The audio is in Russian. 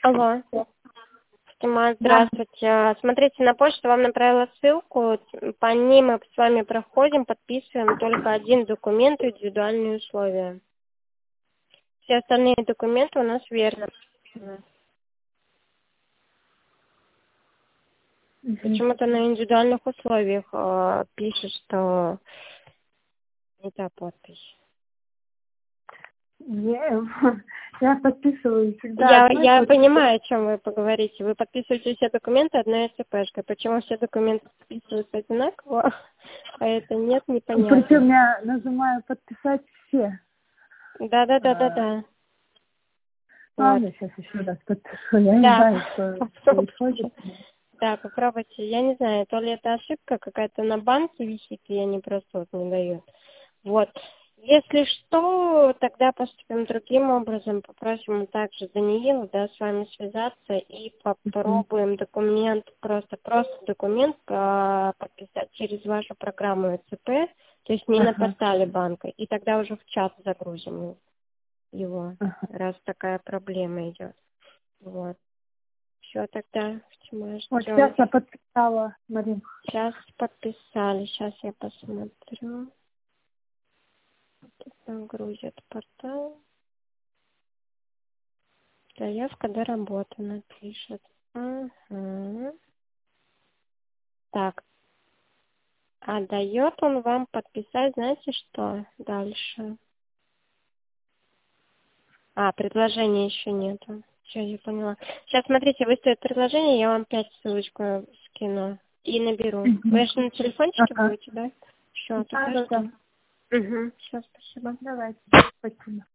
Алло, Стимат, Да. здравствуйте. Смотрите, на почту вам направила ссылку. По ней мы с вами проходим, подписываем только один документ и индивидуальные условия. Все остальные документы у нас верно. Мгм. Почему-то на индивидуальных условиях пишет, что не та подпись. Я, я подписываю всегда Я одной понимаю, о чем вы поговорите. Вы подписываете все документы одной СПшкой. Почему все документы подписываются одинаково, а это нет, непонятно. Причем я нажимаю подписать все. А, Да. Вот. ладно, сейчас еще раз подпишу. Я не Да, знаю, что попробуйте. происходит. Да, попробуйте. Я не знаю, то ли это ошибка какая-то на банке висит, и они просто вот не дают. Вот. Если что, тогда поступим другим образом. Попросим также Даниила, да, с вами связаться и Мгм. попробуем документ, просто документ подписать через вашу программу ЭЦП, то есть не на Ага, портале банка. И тогда уже в чат загрузим его, ага. раз такая проблема идет. Вот. Все, тогда мы Вот ждем. сейчас я подписала, Марин. Сейчас подписали. Сейчас я посмотрю. Тут нам грузит портал. Заявка доработана, пишет. Угу. Так, а дает он вам подписать, знаете что? Дальше. Предложения еще нету. Все, я поняла. Сейчас, смотрите, выставит предложение, я вам 5 ссылочку скину и наберу. Вы Мгм. же на телефончике Ага. будете, да? Все, Да, тогда да, жду. да. Угу, все, спасибо. Давайте. Спасибо.